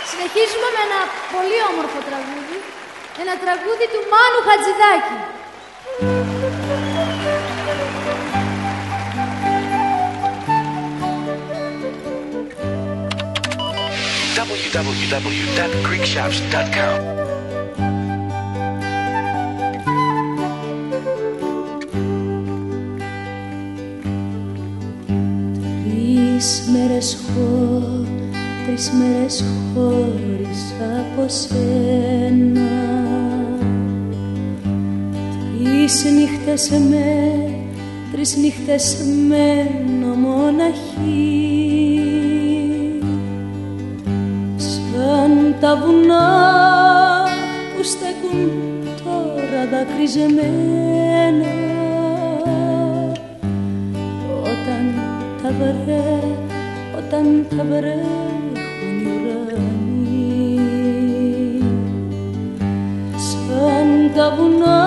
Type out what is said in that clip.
Συνεχίζουμε με ένα πολύ όμορφο τραγούδι. Ένα τραγούδι του Μάνου Χατζηδάκη. www.greekshops.com. Τρεις μέρες χώρισα από σένα. Τρεις νύχτες μένω μοναχή. Σαν τα βουνά που στέκουν τώρα δακρυζεμένα. Όταν τα βρέχουν οι ουρανοί. Σαν τα βουνά